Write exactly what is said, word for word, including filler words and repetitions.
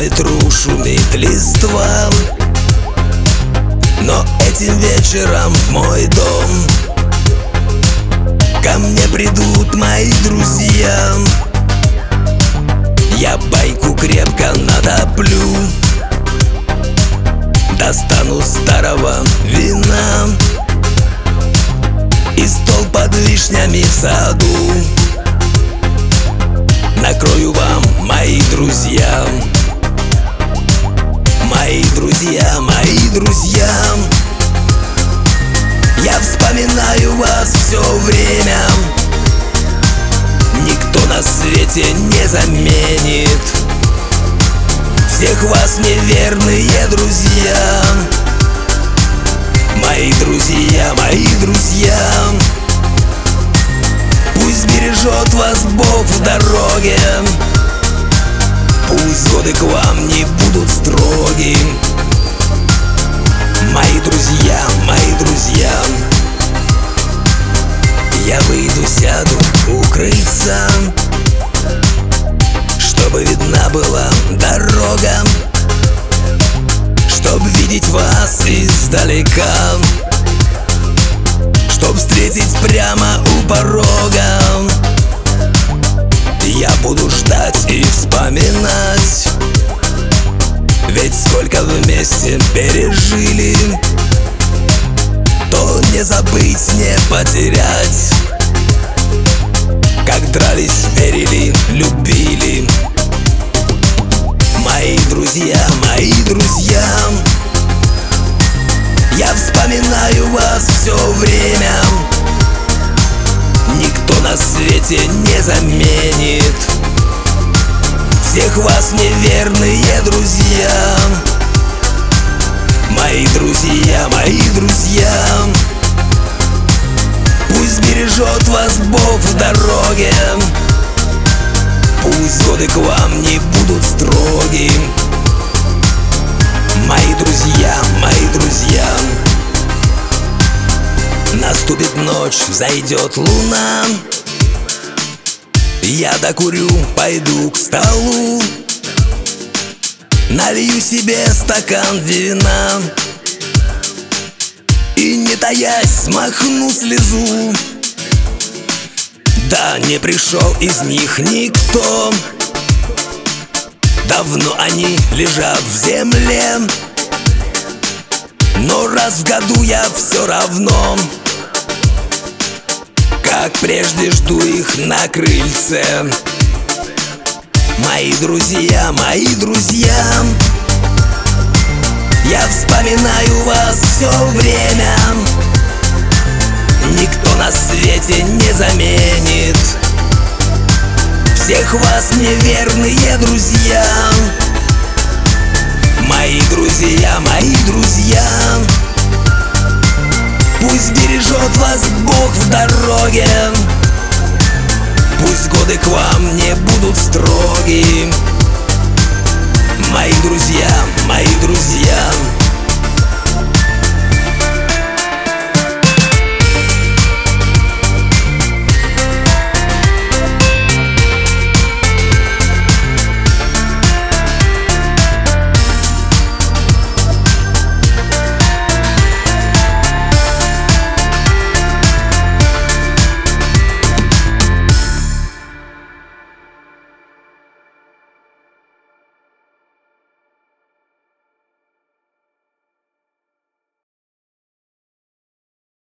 ветру шумит листва, но этим вечером в мой дом ко мне придут мои друзья. Я байку крепко натоплю, достану старого вина и стол под вишнями в саду накрою вам, мои друзья. Мои друзья, мои друзья, я вспоминаю вас все время. Никто на свете не заменит всех вас, неверные друзья. Мои друзья, мои друзья, пусть бережет вас Бог в дороге, пусть годы к вам не будут строги. Мои друзья, мои друзья, я выйду, сяду, укрыться, чтобы видна была дорога, чтоб видеть вас издалека, чтоб встретить прямо у порога. Я буду ждать и вспоминать, ведь сколько вместе пережили, то не забыть, не потерять. Как дрались, верили, любили. Мои друзья, мои друзья, я вспоминаю вас все время. Никто на свете не заменит всех вас, неверные друзья. Мои друзья, мои друзья, пусть бережет вас Бог в дороге, пусть годы к вам не будут строги. Мои друзья, мои друзья, наступит ночь, взойдет луна, я докурю, пойду к столу, налью себе стакан вина и, не таясь, смахну слезу. Да, не пришел из них никто, давно они лежат в земле, но раз в году я все равно, как прежде, жду их на крыльце. Мои друзья, мои друзья, я вспоминаю вас все время. Никто на свете не заменит всех вас, неверные друзья. Мои друзья, мои друзья, пусть бережет вас Бог в дороге, пусть годы к вам не будут строги. Мои друзья, мои друзья,